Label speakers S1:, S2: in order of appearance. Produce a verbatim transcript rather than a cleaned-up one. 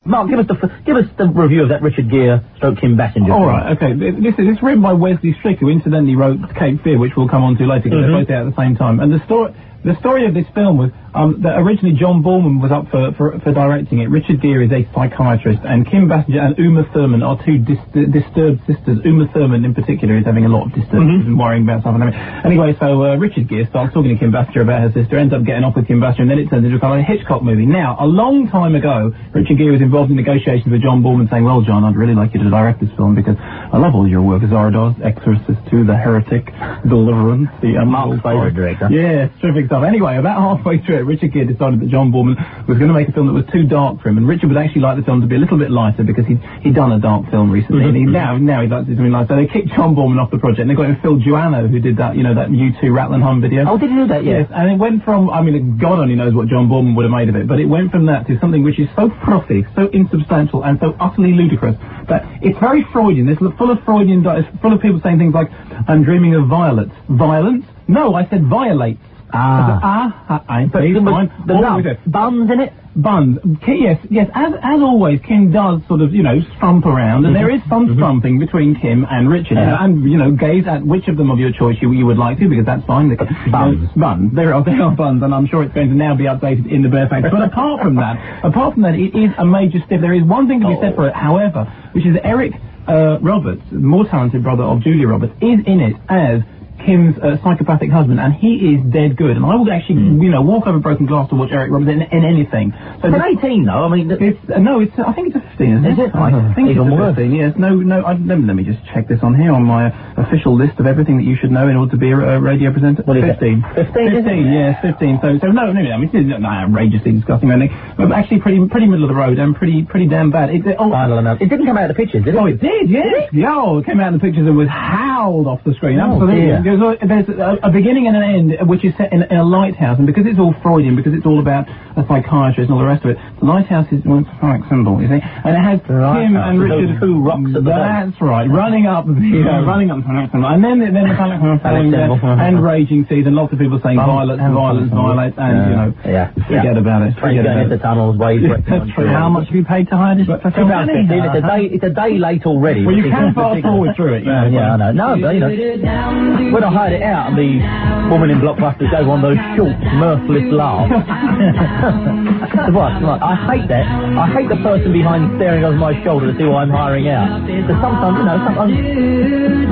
S1: Mark, give us the give us the review of that Richard Gere stroke Kim Basinger.
S2: All right, okay. This is it's written by Wesley Strick, who incidentally wrote Cape Fear, which we'll come on to later because mm-hmm. they're both out at the same time. And the story. The story of this film was um, that originally John Boorman was up for, for for directing it. Richard Gere is a psychiatrist, and Kim Basinger and Uma Thurman are two dis disturbed sisters. Uma Thurman, in particular, is having a lot of disturbance mm-hmm. and worrying about something. Anyway, so uh, Richard Gere starts talking to Kim Basinger about her sister, ends up getting off with Kim Basinger, and then it turns into a kind of a Hitchcock movie. Now, a long time ago, Richard Gere was involved in negotiations with John Boorman, saying, "Well, John, I'd really like you to direct this film because I love all your work as Zardoz, Exorcist two, The Heretic, Deliverance, the um,
S1: Mark's favourite director."
S2: Yeah, terrific stuff. Anyway, about halfway through it, Richard Gere decided that John Boorman was going to make a film that was too dark for him, and Richard would actually like the film to be a little bit lighter because he'd, he'd done a dark film recently, and he, now, now he'd like to do something lighter. So they kicked John Boorman off the project, and they got him Phil Joannou, who did that, you know, that U two Rattle and Hum video.
S1: Oh, did he do that? Yeah.
S2: Yes, and it went from, I mean, God only knows what John Boorman would have made of it, but it went from that to something which is so frothy, so insubstantial, and so utterly ludicrous that it's very Freudian. It's full of Freudian, it's full of people saying things like, "I'm dreaming of violets." Violence? No, I said violates.
S1: Ah.
S2: Ah, I
S1: but
S2: see,
S1: the,
S2: fine.
S1: The nub, buns in it?
S2: Buns. Ki yes, yes, as as always, Kim does sort of, you know, strump around, and mm-hmm. there is some mm-hmm. strumping between Kim and Richard, yeah. and, you know, gaze at which of them of your choice you, you would like to, because that's fine. The,
S1: buns.
S2: You know, buns. There are, there are buns, and I'm sure it's going to now be updated in the Bear Factory. But apart from that, apart from that, it is a major stiff. There is one thing to be said for it, however, which is Eric uh, Roberts, the more talented brother of Julia Roberts, is in it as Kim's uh, psychopathic husband, and he is dead good. And I would actually, mm. you know, walk over broken glass to watch Eric Roberts in, in anything.
S1: So it's an eighteen, though. I mean,
S2: it's uh, no, it's uh, I think it's a fifteen, isn't
S1: is
S2: it?
S1: it?
S2: I think
S1: Even
S2: it's a
S1: more.
S2: fifteen. Yes. No, no. I, let, me, let me just check this on here on my uh, official list of everything that you should know in order to be a uh, radio presenter.
S1: What is
S2: fifteen.
S1: It? Fifteen.
S2: Fifteen. Yes, fifteen. So, so no, no, no. I mean, it's not outrageously disgusting or anything, but actually pretty, pretty middle of the road and pretty, pretty damn bad. It, it, oh,
S1: it didn't come out of the pictures, did it?
S2: Oh, it did. Yes. Yeah. Oh, it came out in the pictures and was howled off the screen.
S1: Oh,
S2: absolutely.
S1: dear.
S2: There's, there's a, a beginning and an end, which is set in, in a lighthouse, and because it's all Freudian, because it's all about a psychiatrist and all the rest of it, the lighthouse is well, it's a phonic symbol, you see, and it has Kim and Richard,
S1: two rocks at the
S2: that's top. Right, running up, you know, running up, and then then the phonic symbol and raging seas, and lots of people saying violence, violence, violence, and you know,
S1: yeah,
S2: forget
S1: yeah.
S2: about it.
S1: Forget about the tunnels, waves.
S2: That's true. How much have you paid to hire this?
S1: It's a day. It's a day late already.
S2: Well, you can fast forward through it.
S1: Yeah, yeah, I know. No, but you know, when I hired it out, and the woman in Blockbuster gave one of those short, mirthless laughs. What? Right, I hate that. I hate the person behind staring over my shoulder to see what I'm hiring out. But sometimes, you know, sometimes